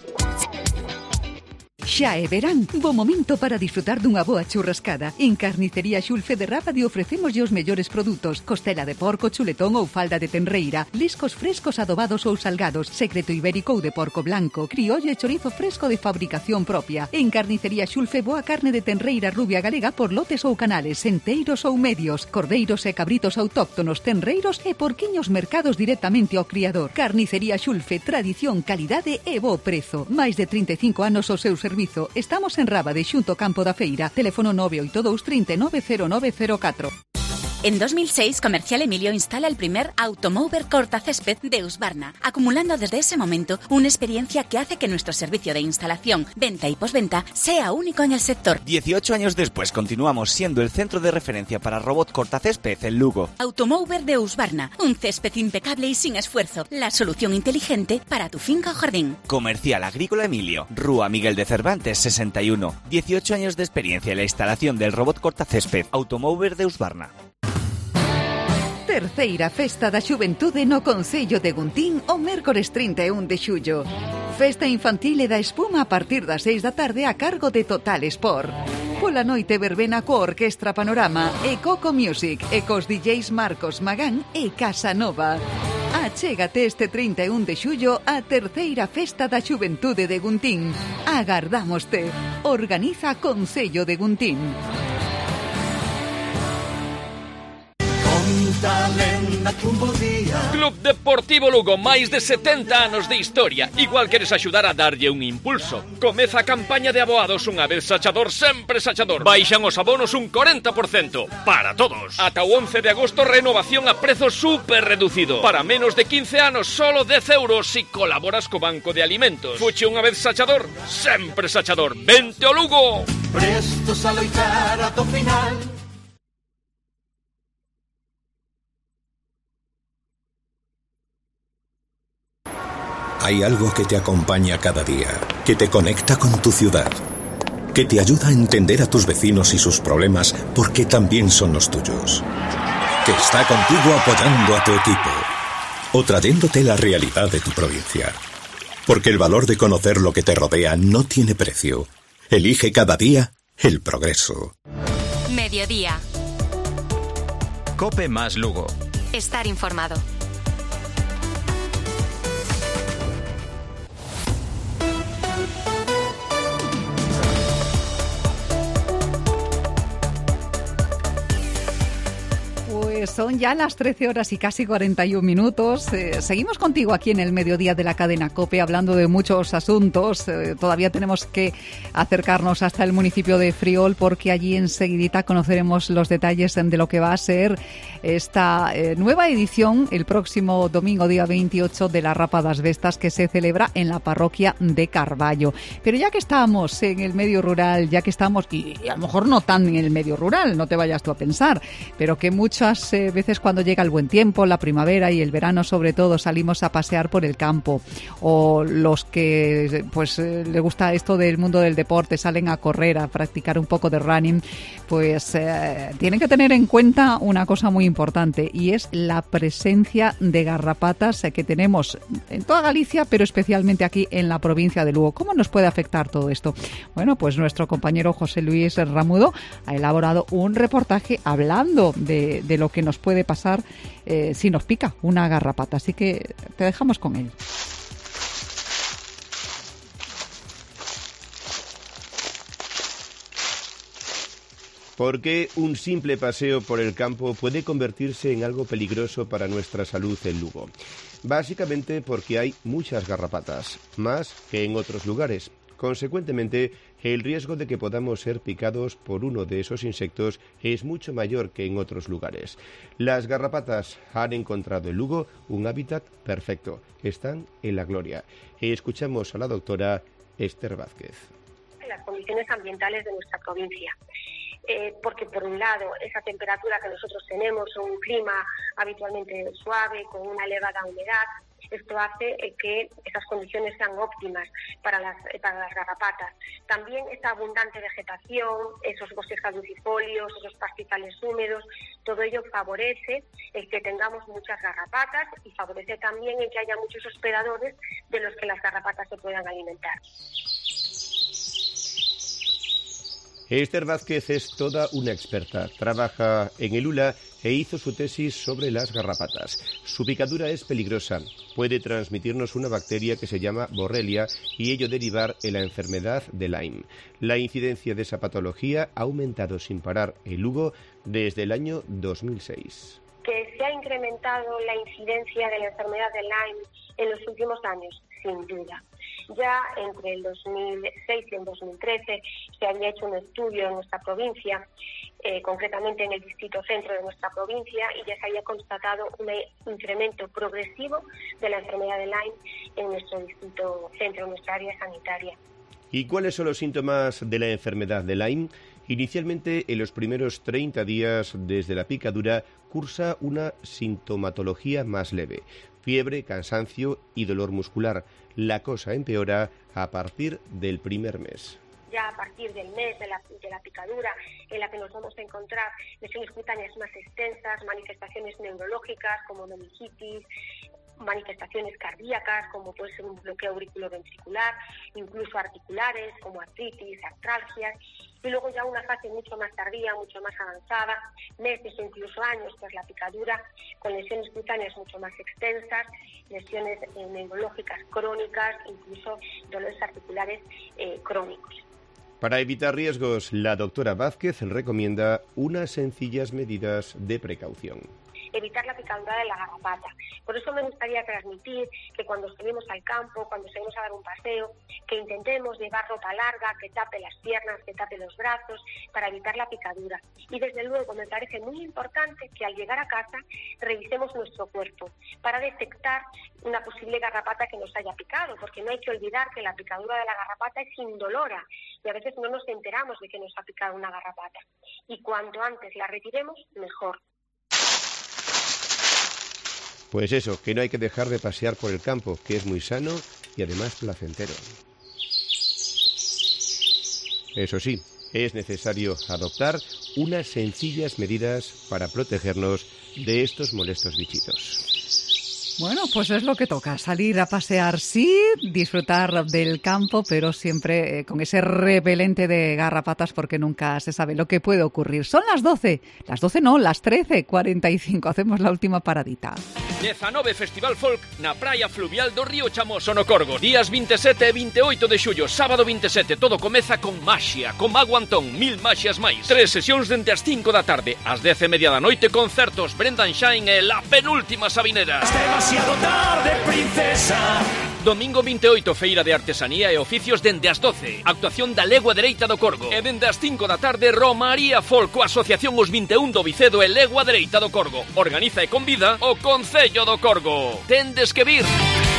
Xa é verán, bo momento para disfrutar dunha boa churrascada. En Carnicería Xulfe de Rábade ofrecémoslle os mellores produtos: costela de porco, chuletón ou falda de tenreira, liscos frescos adobados ou salgados, secreto ibérico ou de porco blanco, criolla e chorizo fresco de fabricación propia. En Carnicería Xulfe, boa carne de tenreira rubia galega por lotes ou canales, enteiros ou medios, cordeiros e cabritos autóctonos, tenreiros e porquiños mercados directamente ao criador. Carnicería Xulfe, tradición, calidade e bo prezo. Máis de 35 anos ao seu servizo. Estamos en Rábade, xunto ao Campo da Feira. Teléfono 982 390904. En 2006, Comercial Emilio instala el primer Automover cortacésped de Husqvarna, acumulando desde ese momento una experiencia que hace que nuestro servicio de instalación, venta y postventa sea único en el sector. 18 años después continuamos siendo el centro de referencia para robot cortacésped en Lugo. Automover de Husqvarna, un césped impecable y sin esfuerzo, la solución inteligente para tu finca o jardín. Comercial Agrícola Emilio, Rúa Miguel de Cervantes 61. 18 años de experiencia en la instalación del robot cortacésped. Automover de Husqvarna. Terceira Festa da Xuventude no Concello de Guntín o mércores 31 de xullo. Festa infantil e da espuma a partir das 6 da tarde a cargo de Total Sport. Pola noite verbena co Orquestra Panorama e Coco Music e cos DJs Marcos Magán e Casanova. Achégate este 31 de xullo a terceira Festa da Xuventude de Guntín. Agardámoste. Organiza Concello de Guntín. Club Deportivo Lugo, máis de 70 anos de historia. Igual queres axudar a darlle un impulso. Comeza a campaña de aboados unha vez sachador, sempre sachador. Baixan os abonos un 40%. Para todos. Ata o 11 de agosto, renovación a prezo super reducido. Para menos de 15 anos, solo 10 euros si colaboras co Banco de Alimentos. Fuche unha vez sachador, sempre sachador. Vente ao Lugo. Prestos a loitar ata o final. Hay algo que te acompaña cada día, que te conecta con tu ciudad, que te ayuda a entender a tus vecinos y sus problemas porque también son los tuyos, que está contigo apoyando a tu equipo o trayéndote la realidad de tu provincia. Porque el valor de conocer lo que te rodea no tiene precio. Elige cada día el progreso. Mediodía. Cope más Lugo. Estar informado. Pues son ya las 13 horas y casi 41 minutos. Seguimos contigo aquí en el mediodía de la cadena COPE hablando de muchos asuntos. Todavía tenemos que acercarnos hasta el municipio de Friol porque allí enseguidita conoceremos los detalles de lo que va a ser esta nueva edición el próximo domingo, día 28, de la Rapa das Vestas que se celebra en la parroquia de Carballo. Pero ya que estamos en el medio rural, ya que estamos, y a lo mejor no tan en el medio rural, no te vayas tú a pensar, pero que muchas veces cuando llega el buen tiempo, la primavera y el verano sobre todo, salimos a pasear por el campo, o los que pues les gusta esto del mundo del deporte, salen a correr, a practicar un poco de running, pues tienen que tener en cuenta una cosa muy importante, y es la presencia de garrapatas que tenemos en toda Galicia, pero especialmente aquí en la provincia de Lugo. ¿Cómo nos puede afectar todo esto? Bueno, pues nuestro compañero José Luis Ramudo ha elaborado un reportaje hablando de lo que nos puede pasar si nos pica una garrapata. Así que te dejamos con él. ¿Por qué un simple paseo por el campo puede convertirse en algo peligroso para nuestra salud en Lugo? Básicamente porque hay muchas garrapatas, más que en otros lugares. Consecuentemente, el riesgo de que podamos ser picados por uno de esos insectos es mucho mayor que en otros lugares. Las garrapatas han encontrado en Lugo un hábitat perfecto. Están en la gloria. Escuchamos a la doctora Esther Vázquez. Las condiciones ambientales de nuestra provincia. Porque por un lado esa temperatura que nosotros tenemos, un clima habitualmente suave, con una elevada humedad, esto hace que esas condiciones sean óptimas para las garrapatas. También esta abundante vegetación, esos bosques caducifolios, esos pastizales húmedos, todo ello favorece el que tengamos muchas garrapatas y favorece también el que haya muchos hospedadores de los que las garrapatas se puedan alimentar. Esther Vázquez es toda una experta. Trabaja en el ULA e hizo su tesis sobre las garrapatas. Su picadura es peligrosa. Puede transmitirnos una bacteria que se llama Borrelia y ello derivar en la enfermedad de Lyme. La incidencia de esa patología ha aumentado sin parar en Lugo desde el año 2006. Que se ha incrementado la incidencia de la enfermedad de Lyme en los últimos años, sin duda. Ya entre el 2006 y el 2013 se había hecho un estudio en nuestra provincia, concretamente en el distrito centro de nuestra provincia, y ya se había constatado un incremento progresivo de la enfermedad de Lyme en nuestro distrito centro, en nuestra área sanitaria. ¿Y cuáles son los síntomas de la enfermedad de Lyme? Inicialmente, en los primeros 30 días desde la picadura, cursa una sintomatología más leve: fiebre, cansancio y dolor muscular. La cosa empeora a partir del primer mes. Ya a partir del mes de la picadura, en la que nos vamos a encontrar lesiones cutáneas más extensas, manifestaciones neurológicas como meningitis, manifestaciones cardíacas como puede ser un bloqueo auriculoventricular, incluso articulares como artritis, artralgias, y luego ya una fase mucho más tardía, mucho más avanzada, meses o incluso años tras la picadura, con lesiones cutáneas mucho más extensas, lesiones neurológicas crónicas, incluso dolores articulares crónicos. Para evitar riesgos, la doctora Vázquez recomienda unas sencillas medidas de precaución. Evitar la picadura de la garrapata. Por eso me gustaría transmitir que cuando salimos al campo, cuando salimos a dar un paseo, que intentemos llevar ropa larga, que tape las piernas, que tape los brazos, para evitar la picadura. Y desde luego me parece muy importante que al llegar a casa revisemos nuestro cuerpo para detectar una posible garrapata que nos haya picado, porque no hay que olvidar que la picadura de la garrapata es indolora y a veces no nos enteramos de que nos ha picado una garrapata. Y cuanto antes la retiremos, mejor. Pues eso, que no hay que dejar de pasear por el campo, que es muy sano y además placentero. Eso sí, es necesario adoptar unas sencillas medidas para protegernos de estos molestos bichitos. Bueno, pues es lo que toca, salir a pasear, sí, disfrutar del campo, pero siempre con ese repelente de garrapatas porque nunca se sabe lo que puede ocurrir. Son las 12 no, las 13:45, hacemos la última paradita. 19 Festival Folk na praia fluvial do Río Chamoso no Corgo. Días 27 e 28 de xullo, sábado 27, todo comeza con maxia, con Mago Antón, 1000 maxias máis. 3 sesións dende as 5 da tarde, ás 10:30 da noite, concertos, Brendan Shine e La Penúltima Sabinera. Demasiado tarde, princesa. Domingo 28, feira de artesanía e oficios dende as 12. Actuación da Legua Dereita do Corgo. E dende as 5 da tarde, Romaría Folk, coa Asociación Os 21 do Vicedo e Legua Dereita do Corgo. Organiza e convida o Concello do Corgo. Tendes que vir.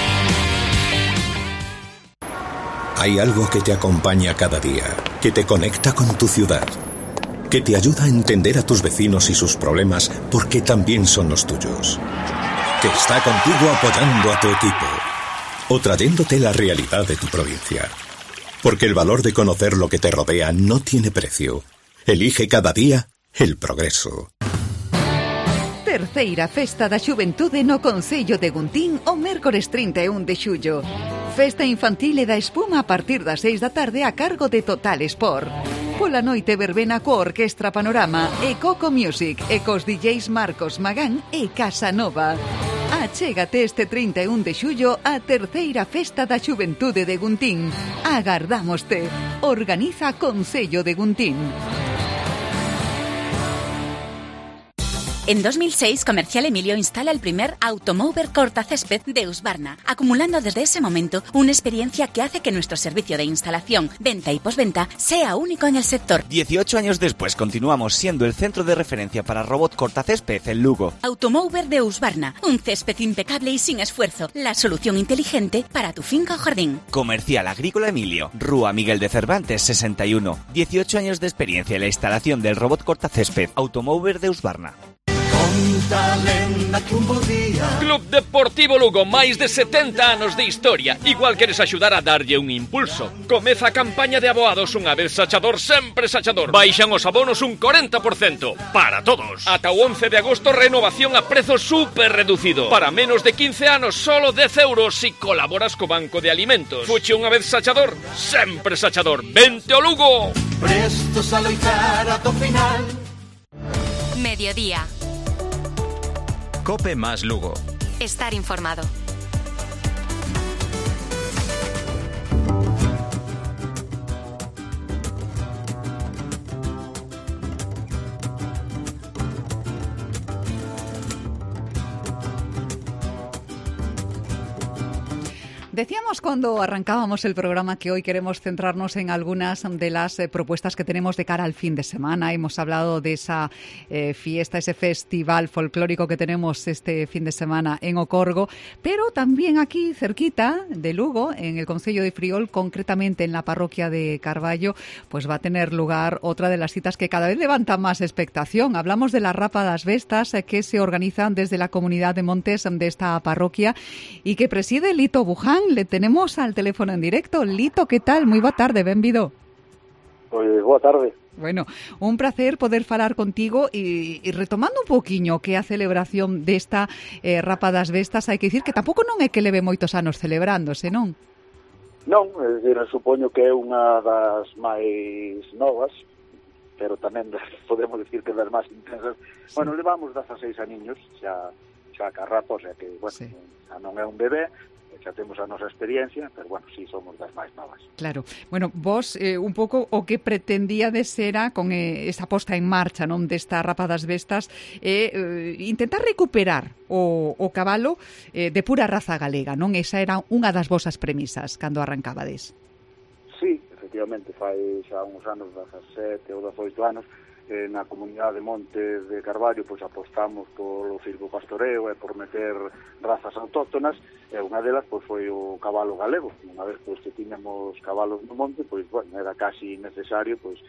Hay algo que te acompaña cada día, que te conecta con tu ciudad, que te ayuda a entender a tus vecinos y sus problemas porque también son los tuyos, que está contigo apoyando a tu equipo o trayéndote la realidad de tu provincia. Porque el valor de conocer lo que te rodea no tiene precio. Elige cada día el progreso. Terceira Festa da Xuventude no Concello de Guntín o mércores 31 de xullo. Festa infantil e da espuma a partir das 6 da tarde a cargo de Total Sport. Pola noite verbena co Orquestra Panorama e Coco Music e cos DJs Marcos Magán e Casanova. Achégate este 31 de xullo a terceira Festa da Xuventude de Guntín. Agardámoste. Organiza Concello de Guntín. En 2006, Comercial Emilio instala el primer Automover cortacésped de Husqvarna, acumulando desde ese momento una experiencia que hace que nuestro servicio de instalación, venta y postventa sea único en el sector. 18 años después continuamos siendo el centro de referencia para robot cortacésped en Lugo. Automover de Husqvarna, un césped impecable y sin esfuerzo, la solución inteligente para tu finca o jardín. Comercial Agrícola Emilio, Rúa Miguel de Cervantes 61. 18 años de experiencia en la instalación del robot cortacésped. Automover de Husqvarna. Club Deportivo Lugo, máis de 70 anos de historia. Igual queres axudar a darlle un impulso. Comeza a campaña de aboados unha vez sachador, sempre sachador. Baixan os abonos un 40%. Para todos. Ata o 11 de agosto, renovación a prezo super reducido. Para menos de 15 anos, solo 10 euros si colaboras co Banco de Alimentos. Fuche unha vez sachador, sempre sachador. Vente ao Lugo. Prestos a loitar ata o final. Mediodía. Cope más Lugo. Estar informado. Decíamos cuando arrancábamos el programa que hoy queremos centrarnos en algunas de las propuestas que tenemos de cara al fin de semana. Hemos hablado de esa fiesta, ese festival folclórico que tenemos este fin de semana en Ocorgo, pero también aquí cerquita de Lugo, en el concello de Friol, concretamente en la parroquia de Carballo, pues va a tener lugar otra de las citas que cada vez levanta más expectación. Hablamos de la Rapa das Vestas que se organizan desde la comunidad de montes de esta parroquia y que preside Lito Buján. Le tenemos al teléfono en directo. Lito, ¿qué tal? Moi boa tarde, benvido. Boa tarde. Bueno, un placer poder falar contigo e retomando un poquinho que a celebración desta Rapa das Vestas, hai que dicir que tampouco non é que leve moitos anos celebrándose, non? Non, é dicir, supoño que é unha das máis novas, pero tamén podemos dicir que das máis intensas. Sí. Bueno, levamos 16 aniños xa ca Rapa, o sea que, bueno, sí. Xa non é un bebé, xa temos a nosa experiencia, pero, bueno, sí, somos das máis novas. Claro. Bueno, vos, un pouco o que pretendíades era con esa posta en marcha, non, desta Rapa das Vestas, intentar recuperar o cabalo de pura raza galega, non? Esa era unha das vosas premisas cando arrancabades. Sí, efectivamente, fai xa uns anos, 17 ou 18 anos, na comunidade de Montes de Carballo, pois apostamos polo silvopastoreo e por meter razas autóctonas, e unha delas pois foi o cabalo galego. Unha vez pois que tiñamos cabalos no monte, pois bueno, era casi necesario pois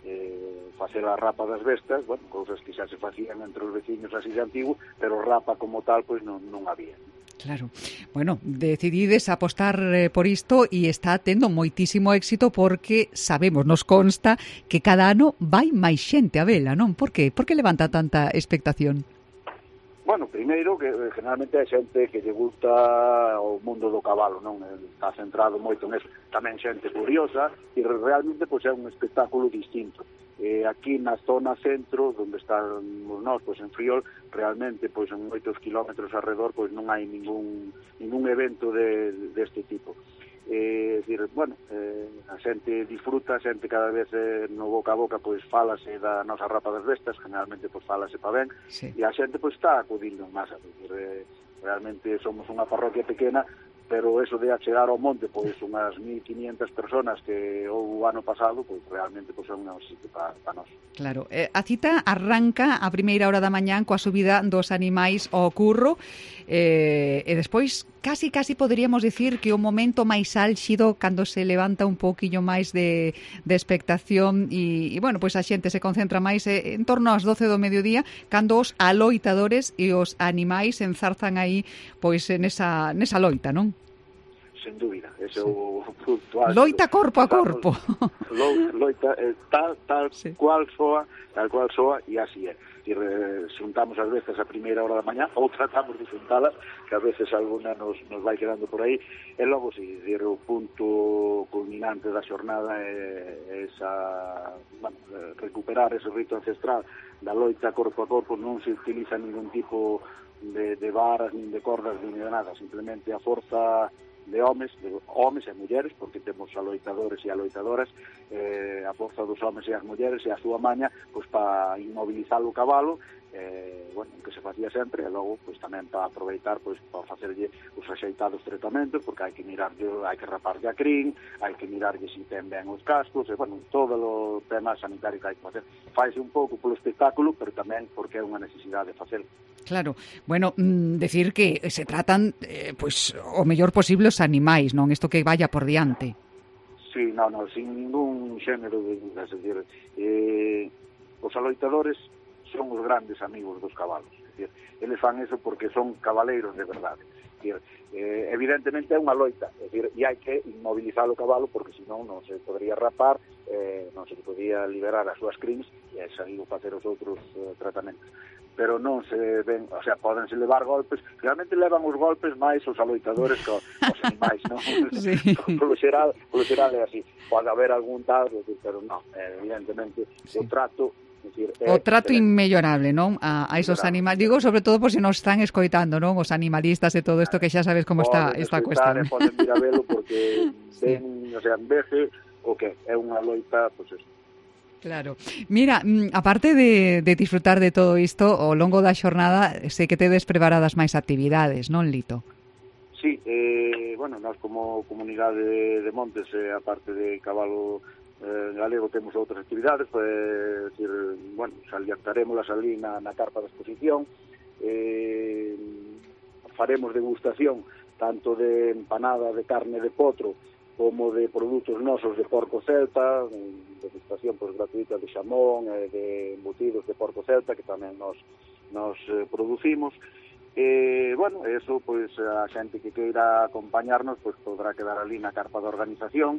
facer a Rapa das Vestas, bueno, cousas que xa se facían entre os veciños así de antigo, pero rapa como tal pois non había. Claro. Bueno, decidides apostar por isto e está tendo moitísimo éxito porque sabemos, nos consta, que cada ano vai máis xente a vela, non? Por qué? Por que levanta tanta expectación? Bueno, primeiro, que generalmente é xente que lle gusta o mundo do cabalo, non? Está centrado moito en eso. Tamén xente curiosa e realmente pois, é un espectáculo distinto. Aquí na zona centro, onde estamos nós, pois en Friol, realmente pois en 8 kilómetros alrededor pois non hai ningún evento deste tipo. Decir, bueno, a xente disfruta, a xente cada vez no boca a boca pois falase da nosa Rapa das Vestas, generalmente pois falase pa ben, sí. E a xente pois está acudindo en masa, decir, realmente somos unha parroquia pequena, pero eso de achegar ao monte pois unhas 1.500 personas que o ano pasado, pois realmente pois é un éxito para nós. Claro, a cita arranca a primeira hora da mañán coa subida dos animais ao curro e despois casi poderíamos dicir que o momento máis álxido cando se levanta un pouquiño máis de expectación e bueno, pois a xente se concentra máis en torno ás 12 do mediodía cando os aloitadores e os animais enzarzan aí pois nesa loita, non? Sen dúbida, ese é o puntual. Loita corpo a corpo. Loita tal sí. cual soa e así é. E xuntamos ás veces a primeira hora da mañá ou tratamos de xuntalas, que a veces alguna nos vai quedando por aí, e logo si, o punto culminante da xornada é esa, bueno, recuperar ese rito ancestral da loita corpo a corpo. Non se utiliza ningún tipo de varas, nin de cordas, nin de nada, simplemente a forza de homes e mulleres, porque temos aloitadores e aloitadoras, a forza dos homes e as mulleres e a súa maña pois para inmobilizar o cabalo bueno, que se facía sempre, e logo pois tamén para aproveitar pois para facerlle os rexeitados tratamentos, porque hai que mirarlle, hai que raparlle a crin, hai que mirarlle se ten ben os cascos, e bueno, todo o tema sanitario que hai que facer. Faise un pouco polo espectáculo, pero tamén porque é unha necesidade de facelo. Claro, bueno, decir que se tratan pois o mellor posible os animais, non? Isto que vaya por diante. Sí, non, sin ningún xénero de dúdas, é dicir, os aloitadores son os grandes amigos dos cabalos, é dicir, eles fan eso porque son cabaleiros de verdade. Evidentemente é unha loita, é dicir, e hai que inmobilizar o cabalo porque senón non se podría rapar, non se podía liberar as súas crins e salir a facer os outros tratamentos. Pero non se ven, o sea, pódense levar golpes, realmente levan os golpes máis os aloitadores que os animais, non? Sí. Polo xeral é así, pode haber algún tal, pero non, evidentemente sí. O trato o trato inmellorable, non? A esos animais, digo, sobre todo por se nos están escoitando, non? Os animalistas e todo isto que xa sabes como está esta cuestión. Poden ir a velo porque ven, o sea, veje o que é unha loita, pois eso. Claro. Mira, aparte de disfrutar de todo isto, ao longo da xornada, sei que tedes preparadas máis actividades, non, Lito? Sí, bueno, nós como comunidade de montes, aparte de cabalo galego, temos outras actividades, decir, bueno, salientaremos ali na carpa de exposición, faremos degustación tanto de empanada de carne de potro como de produtos nosos de porco celta, degustación pues, gratuita de xamón, de embutidos de porco celta, que tamén nos producimos. Bueno, eso, pues, a xente que queira acompañarnos, pues, podrá quedar ali na carpa da organización,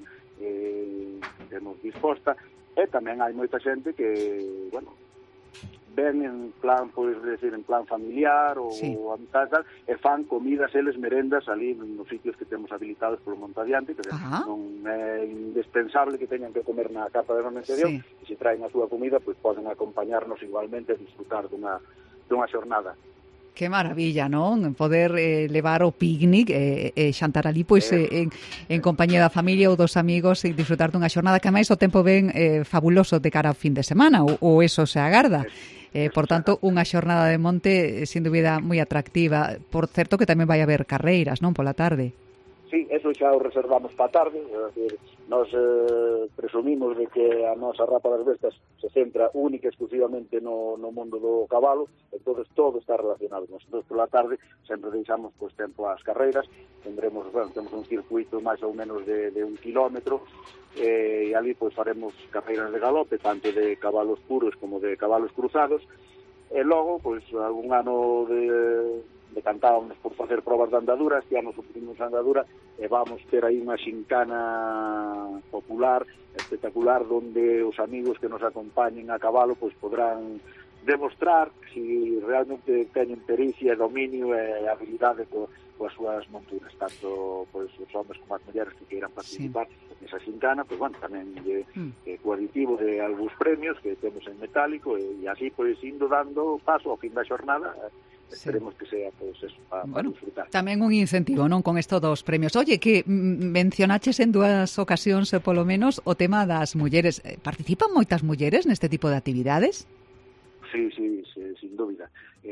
temos disposta, e tamén hai moita xente que, bueno, ven en plan, pois, decir, en plan familiar ou sí. Amistad, e fan comidas, eles merendas ali nos sitios que temos habilitados polo monte adiante, que non é indispensable que teñan que comer na carpa de organización, sí. E se traen a súa comida, pois poden acompañarnos igualmente a disfrutar dunha xornada. Que maravilla, non? Poder levar o picnic e xantar ali pois en compañía da familia ou dos amigos e disfrutar dunha xornada que máis o tempo ven fabuloso de cara ao fin de semana ou eso se agarda. Por tanto, unha xornada de monte sin dúbida moi atractiva. Por certo que tamén vai haber carreiras, non? Pola tarde. Sí, eso xa o reservamos para tarde, é dicir, nos presumimos de que a nosa Rapa das Bestas se centra única e exclusivamente no mundo do cabalo, entón todo está relacionado. Nosotros pola tarde sempre deixamos pues, tempo ás carreiras, temos un circuito máis ou menos de 1 kilómetro, e ali pues, faremos carreiras de galope, tanto de cabalos puros como de cabalos cruzados, e logo, pues, algún ano decantábamos por facer probas de andadura, este ano suprimos a andadura e vamos ter aí unha xincana popular, espectacular, donde os amigos que nos acompañen a cabalo pois podrán demostrar si realmente teñen pericia, dominio e habilidade coas súas monturas, tanto pois os homes como as mulleres que queiran participar nesa xincana, pois bueno, tamén co aditivo de algúns premios que temos en metálico e así pois indo dando paso ao fin da xornada. Esperemos que sea pues, eso, para disfrutar. Tamén un incentivo, non, con isto dos premios. Oye, que mencionaches en 2 ocasións, polo menos, o tema das mulleres. Participan moitas mulleres neste tipo de actividades? Sí, sin dúbida.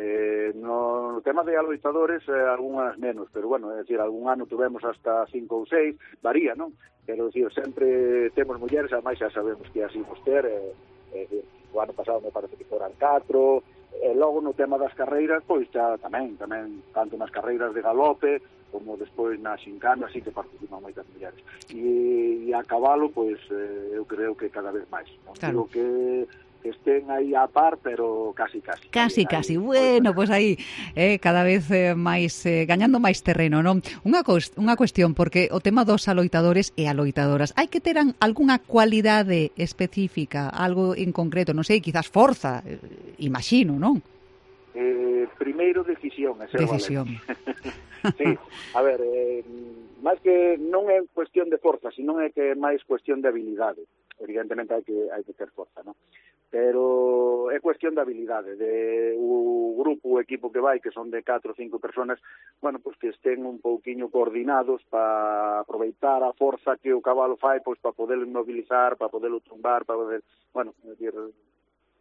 No tema de aloitadores, algunhas menos, pero bueno, é dicir, algún ano tuvemos hasta 5 ou 6, varía, non? Pero, dicir, sempre temos mulleres, ademais xa sabemos que así vos ter, o ano pasado me parece que foran 4, e logo no tema das carreiras, pois xa tamén, tanto nas carreiras de galope, como despois na xincana, así que participan moitas mulleres. E a cabalo, pois, eu creo que cada vez máis. Non digo que estén aí a par, pero casi. Casi. Bueno, pois aí cada vez máis gañando máis terreno, non? Unha cuestión, porque o tema dos aloitadores e aloitadoras, hai que ter algunha cualidade específica, algo en concreto, non sei, quizás forza, imagino, non? Primeiro, decisión. Sí, a ver, máis que non é cuestión de forza, sino é que é máis cuestión de habilidade. Evidentemente hai que ter forza, non? Pero é cuestión de habilidade, de o grupo, o equipo que vai, que son de 4 ou 5 personas, bueno, pois que estén un pouquiño coordinados para aproveitar a forza que o cabalo fai, pois para poderlo inmobilizar, para poderlo tumbar, para poder, bueno, decir,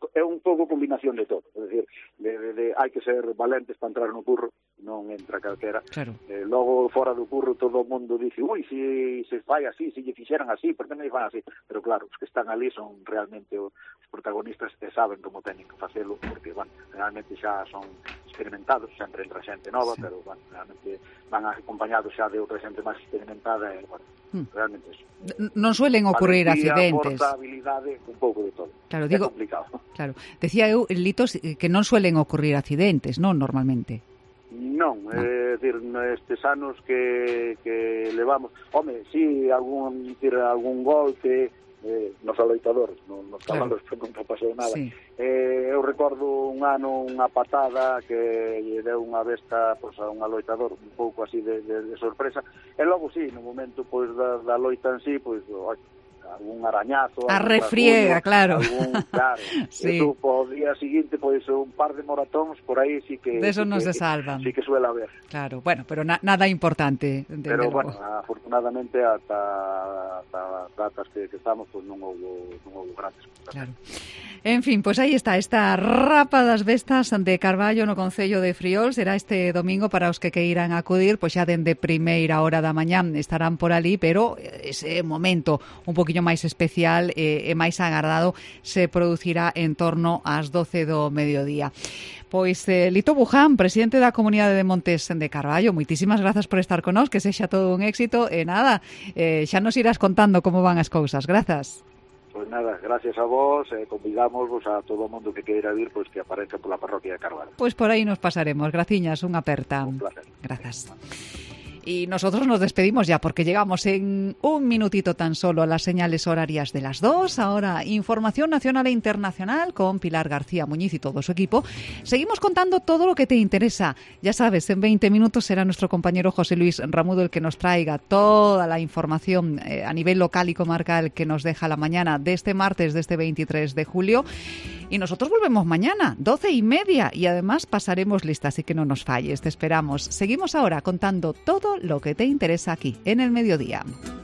é un pouco combinación de todo, é dicir, hai que ser valentes para entrar no curro, non entra calquera. Claro. Logo, fora do curro, todo o mundo dice, ui, se fai así, se lle fixeran así, por que non lle fan así? Pero claro, os que están ali son realmente os protagonistas que saben como teñen que facelo, porque, bueno, realmente xa son experimentados, sempre entra xente nova, pero, bueno, realmente van acompañados xa de outra xente máis experimentada, e, bueno, realmente eso. Non suelen ocurrir accidentes. Forza, habilidade, un pouco de todo. Claro, é digo, complicado. Claro. Decía eu, Litos, que non suelen ocurrir accidentes, non, normalmente. Non, é dicir, nestes anos que levamos, home, si, algún golpe nos aloitadores, nos cabalos, claro. Non pasou nada. Sí. Eu recordo un ano unha patada que lle deu unha besta pois, a un aloitador, un pouco así de sorpresa, e logo sí, no momento pois da loita en sí, pois, algún arañazo, a refriega, claro. Claro. Sí. Eso, po día seguinte, pois un par de moratóns por aí sí que... De eso non se salvan. Sí que suele haber. Claro, bueno, pero nada importante. Pero, bueno, afortunadamente, ata datas que estamos, pois non houve grandes cosas. Claro. En fin, pues aí está, esta Rapa das Bestas de Carballo no concello de Friol. Será este domingo para os que queiran acudir, pois xa dende primeira hora da mañán estarán por ali, pero ese momento un poquinho máis especial e máis agardado se producirá en torno ás 12 do mediodía. Pois Lito Buján, presidente da Comunidade de Montes de Carballo, moitísimas grazas por estar con nós, que sexa todo un éxito e nada, xa nos irás contando como van as cousas. Grazas. Pois nada, gracias a vos, convidamos a todo o mundo que queira vir, pois que aparece pola parroquia de Carballo. Pois por aí nos pasaremos. Graciñas, unha aperta. Un placer. Grazas. Y nosotros nos despedimos ya porque llegamos en un minutito tan solo a las señales horarias de las 2. Ahora, información nacional e internacional con Pilar García Muñiz y todo su equipo. Seguimos contando todo lo que te interesa. Ya sabes, en 20 minutos será nuestro compañero José Luis Ramudo el que nos traiga toda la información a nivel local y comarcal que nos deja la mañana de este martes, de este 23 de julio. Y nosotros volvemos mañana, 12:30, y además pasaremos lista, así que no nos falles, te esperamos. Seguimos ahora contando todo lo que te interesa aquí, en El Mediodía.